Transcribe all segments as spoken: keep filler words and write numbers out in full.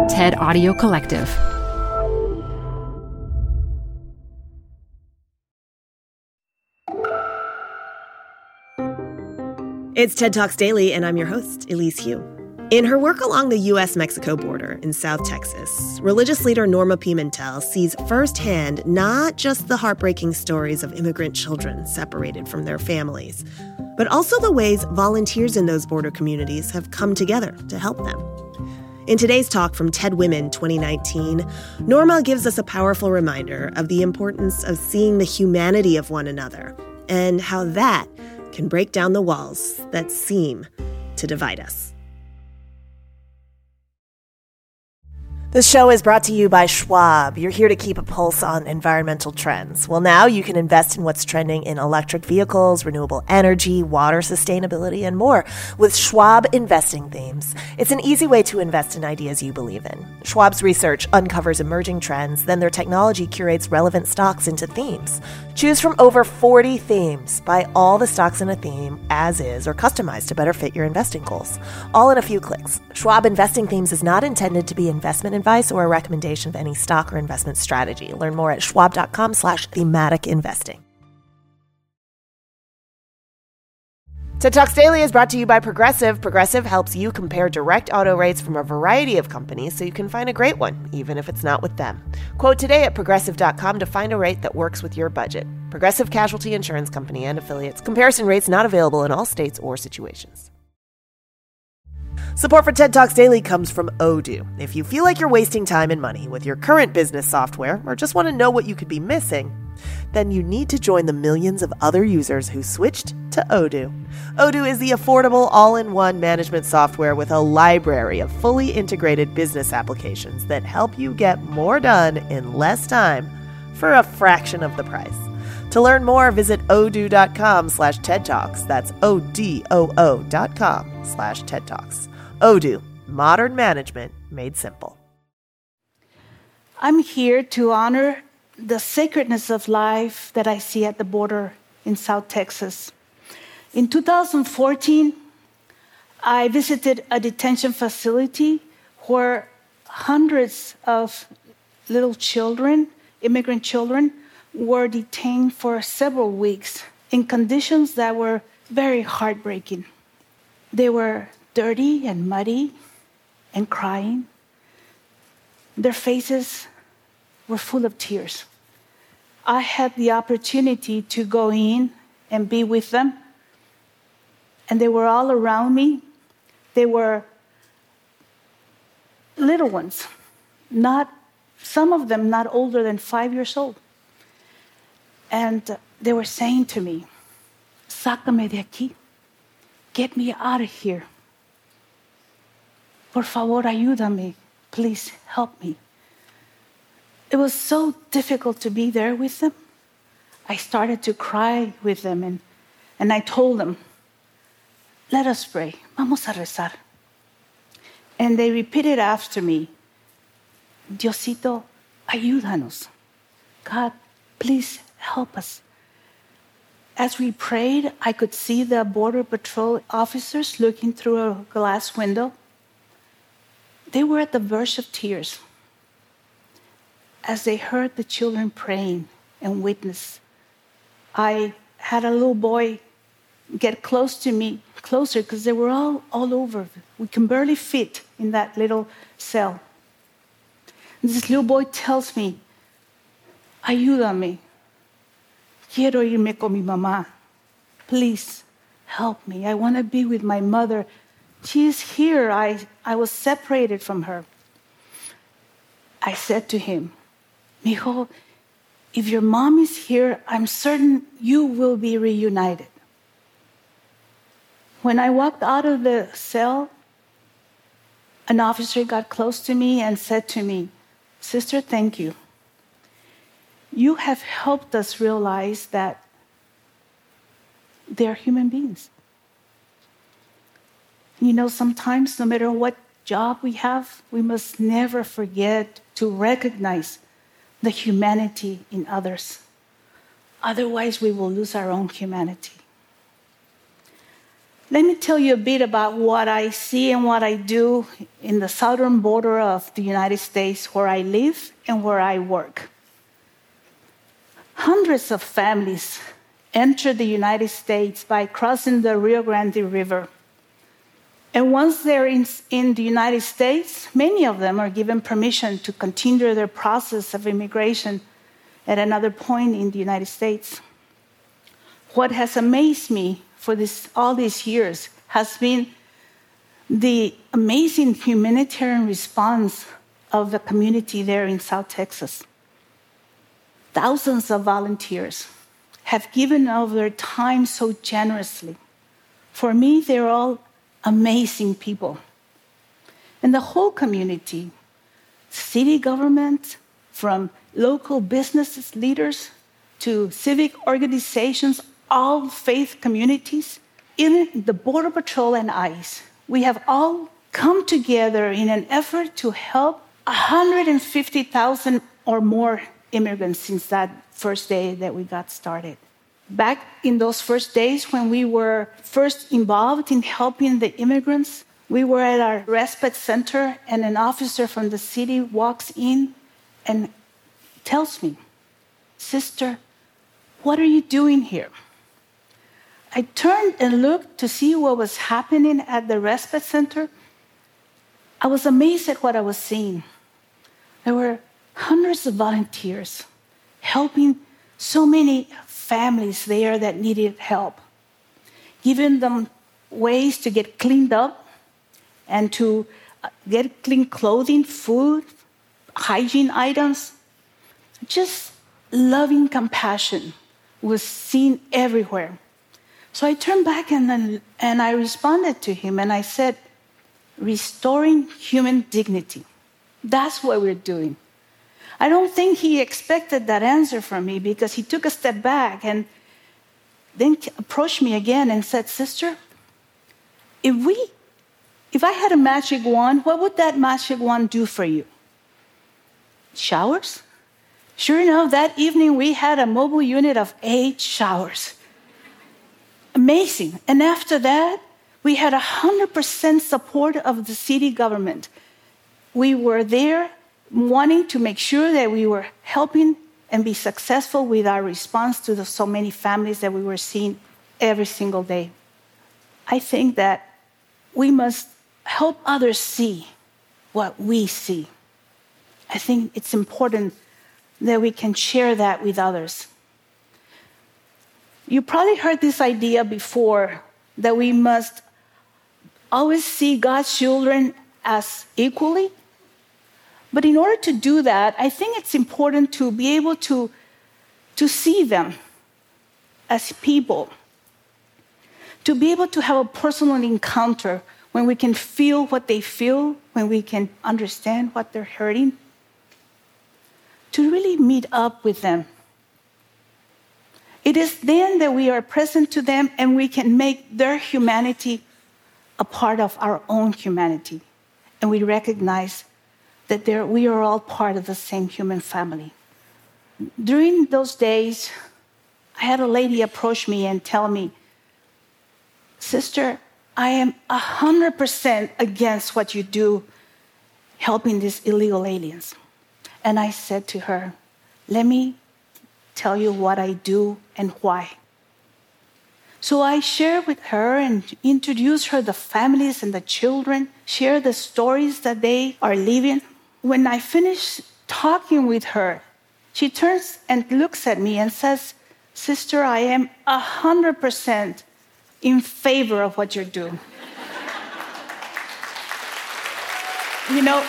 TED Audio Collective. It's TED Talks Daily, and I'm your host, Elise Hu. In her work along the U S Mexico border in South Texas, religious leader Norma Pimentel sees firsthand not just the heartbreaking stories of immigrant children separated from their families, but also the ways volunteers in those border communities have come together to help them. In today's talk from TED Women twenty nineteen, Norma gives us a powerful reminder of the importance of seeing the humanity of one another and how that can break down the walls that seem to divide us. This show is brought to you by Schwab. You're here to keep a pulse on environmental trends. Well, now you can invest in what's trending in electric vehicles, renewable energy, water sustainability, and more with Schwab Investing Themes. It's an easy way to invest in ideas you believe in. Schwab's research uncovers emerging trends, then their technology curates relevant stocks into themes. Choose from over forty themes. Buy all the stocks in a theme as is or customized to better fit your investing goals. All in a few clicks. Schwab Investing Themes is not intended to be investment advice or a recommendation of any stock or investment strategy. Learn more at schwab.com slash thematic investing. TED Talks Daily is brought to you by Progressive. Progressive helps you compare direct auto rates from a variety of companies so you can find a great one, even if it's not with them. Quote today at progressive dot com to find a rate that works with your budget. Progressive Casualty Insurance Company and affiliates. Comparison rates not available in all states or situations. Support for TED Talks Daily comes from Odoo. If you feel like you're wasting time and money with your current business software or just want to know what you could be missing, then you need to join the millions of other users who switched to Odoo. Odoo is the affordable all-in-one management software with a library of fully integrated business applications that help you get more done in less time for a fraction of the price. To learn more, visit odoo.com slash TED Talks. That's O-D-O-O dot com slash TED Talks. Odoo, modern management made simple. I'm here to honor the sacredness of life that I see at the border in South Texas. In two thousand fourteen, I visited a detention facility where hundreds of little children, immigrant children, were detained for several weeks in conditions that were very heartbreaking. They were dirty and muddy and crying. Their faces were full of tears. I had the opportunity to go in and be with them, and they were all around me. They were little ones, not some of them not older than five years old. And they were saying to me, "Sácame de aquí. Get me out of here. Por favor, ayúdame. Please help me." It was so difficult to be there with them. I started to cry with them, and, and I told them, "Let us pray. Vamos a rezar." And they repeated after me, "Diosito, ayúdanos. God, please help us." As we prayed, I could see the Border Patrol officers looking through a glass window. They were at the verge of tears as they heard the children praying and witness. I had a little boy get close to me, closer, because they were all, all over. We can barely fit in that little cell. This little boy tells me, "Ayúdame. Quiero irme con mi mamá. Please help me. I want to be with my mother. She is here. I, I was separated from her." I said to him, "Mijo, if your mom is here, I'm certain you will be reunited." When I walked out of the cell, an officer got close to me and said to me, "Sister, thank you. You have helped us realize that they're human beings. You know, sometimes, no matter what job we have, we must never forget to recognize the humanity in others. Otherwise, we will lose our own humanity." Let me tell you a bit about what I see and what I do in the southern border of the United States, where I live and where I work. Hundreds of families enter the United States by crossing the Rio Grande River. And once they're in, in the United States, many of them are given permission to continue their process of immigration at another point in the United States. What has amazed me for this, all these years has been the amazing humanitarian response of the community there in South Texas. Thousands of volunteers have given of their time so generously. For me, they're all amazing people. And the whole community, city government, from local business leaders to civic organizations, all faith communities, even the Border Patrol and ICE, we have all come together in an effort to help one hundred fifty thousand or more immigrants since that first day that we got started. Back in those first days when we were first involved in helping the immigrants, we were at our respite center and an officer from the city walks in and tells me, "Sister, what are you doing here?" I turned and looked to see what was happening at the respite center. I was amazed at what I was seeing. There were hundreds of volunteers helping so many families there that needed help, giving them ways to get cleaned up and to get clean clothing, food, hygiene items. Just loving compassion was seen everywhere. So I turned back and, then, and I responded to him and I said, restoring human dignity. That's what we're doing. I don't think he expected that answer from me because he took a step back and then approached me again and said, "Sister, if we, if I had a magic wand, what would that magic wand do for you?" Showers? Sure enough, that evening we had a mobile unit of eight showers. Amazing. And after that, we had one hundred percent support of the city government. We were there wanting to make sure that we were helping and be successful with our response to the so many families that we were seeing every single day. I think that we must help others see what we see. I think it's important that we can share that with others. You probably heard this idea before, that we must always see God's children as equally. But in order to do that, I think it's important to be able to, to see them as people, to be able to have a personal encounter when we can feel what they feel, when we can understand what they're hurting, to really meet up with them. It is then that we are present to them and we can make their humanity a part of our own humanity. And we recognize that we are all part of the same human family. During those days, I had a lady approach me and tell me, "Sister, I am one hundred percent against what you do helping these illegal aliens." And I said to her, "Let me tell you what I do and why." So I shared with her and introduced her the families and the children, share the stories that they are living. When I finished talking with her, she turns and looks at me and says, "Sister, I am one hundred percent in favor of what you're doing." You know,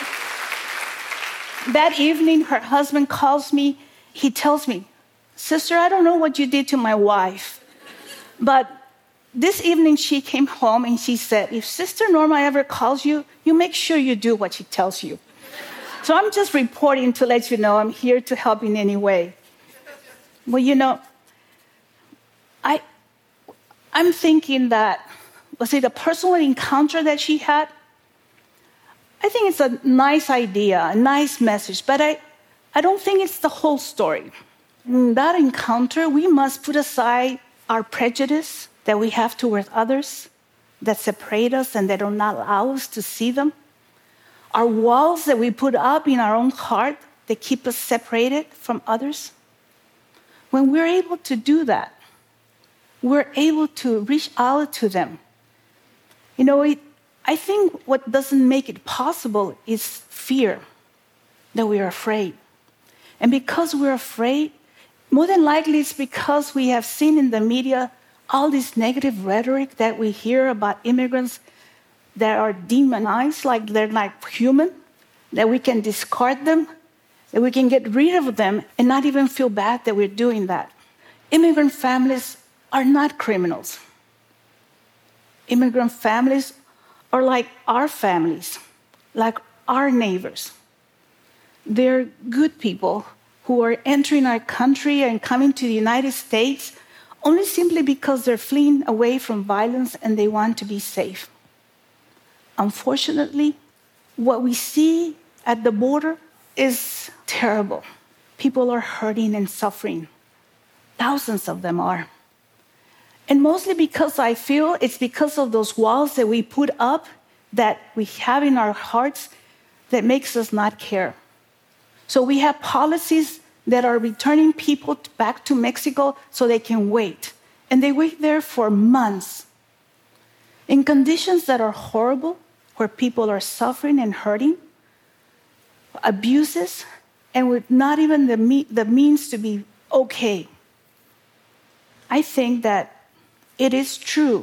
that evening, her husband calls me. He tells me, "Sister, I don't know what you did to my wife, but this evening she came home and she said, if Sister Norma ever calls you, you make sure you do what she tells you." So I'm just reporting to let you know I'm here to help in any way. Well, you know, I, I'm thinking that, was it a personal encounter that she had? I think it's a nice idea, a nice message, but I, I don't think it's the whole story. In that encounter, we must put aside our prejudice that we have toward others, that separate us and that don't allow us to see them, our walls that we put up in our own heart that keep us separated from others. When we're able to do that, we're able to reach out to them. You know, it, I think what doesn't make it possible is fear, that we are afraid. And because we're afraid, more than likely it's because we have seen in the media all this negative rhetoric that we hear about immigrants that are demonized, like they're like human, that we can discard them, that we can get rid of them and not even feel bad that we're doing that. Immigrant families are not criminals. Immigrant families are like our families, like our neighbors. They're good people who are entering our country and coming to the United States only simply because they're fleeing away from violence and they want to be safe. Unfortunately, what we see at the border is terrible. People are hurting and suffering. Thousands of them are. And mostly because I feel it's because of those walls that we put up, that we have in our hearts, that makes us not care. So we have policies that are returning people back to Mexico so they can wait. And they wait there for months in conditions that are horrible, where people are suffering and hurting, abuses, and with not even the, me- the means to be okay. I think that it is true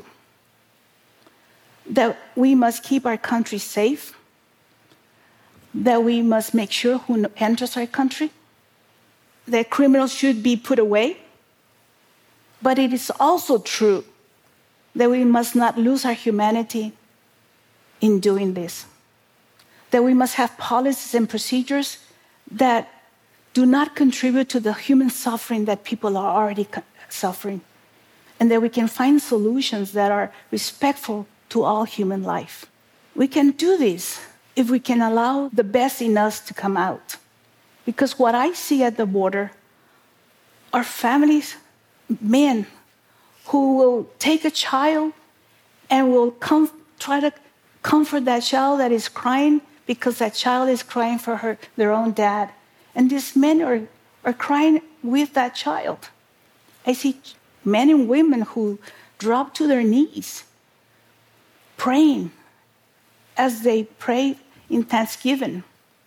that we must keep our country safe, that we must make sure who enters our country, that criminals should be put away. But it is also true that we must not lose our humanity in doing this, that we must have policies and procedures that do not contribute to the human suffering that people are already suffering, and that we can find solutions that are respectful to all human life. We can do this if we can allow the best in us to come out. Because what I see at the border are families, men, who will take a child and will com- try to comfort that child that is crying because that child is crying for her, their own dad. And these men are, are crying with that child. I see men and women who drop to their knees, praying as they pray in thanksgiving.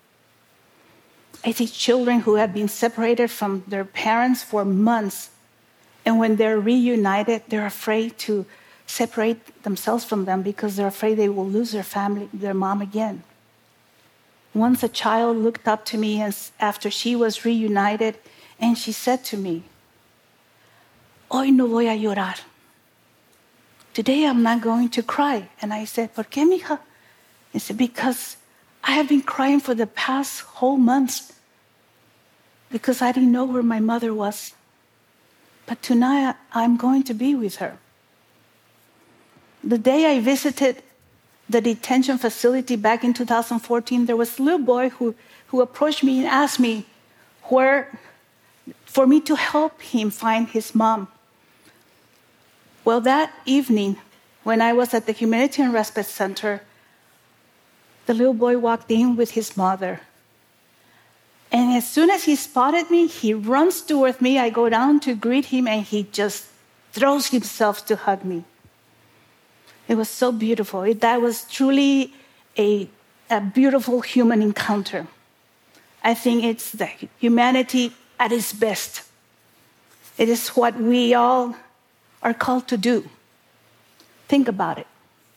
I see children who have been separated from their parents for months, and when they're reunited, they're afraid to separate themselves from them because they're afraid they will lose their family, their mom again. Once a child looked up to me after she was reunited, and she said to me, "Hoy no voy a llorar. Today I'm not going to cry." And I said, "¿Por qué, mija?" He said, "Because I have been crying for the past whole months because I didn't know where my mother was. But tonight I'm going to be with her." The day I visited the detention facility back in two thousand fourteen, there was a little boy who, who approached me and asked me where, for me to help him find his mom. Well, that evening, when I was at the Humanitarian Respite Center, the little boy walked in with his mother. And as soon as he spotted me, he runs towards me. I go down to greet him, and he just throws himself to hug me. It was so beautiful. It, that was truly a, a beautiful human encounter. I think it's the humanity at its best. It is what we all are called to do. Think about it.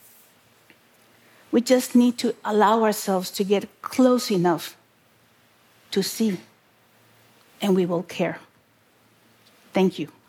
We just need to allow ourselves to get close enough to see, and we will care. Thank you.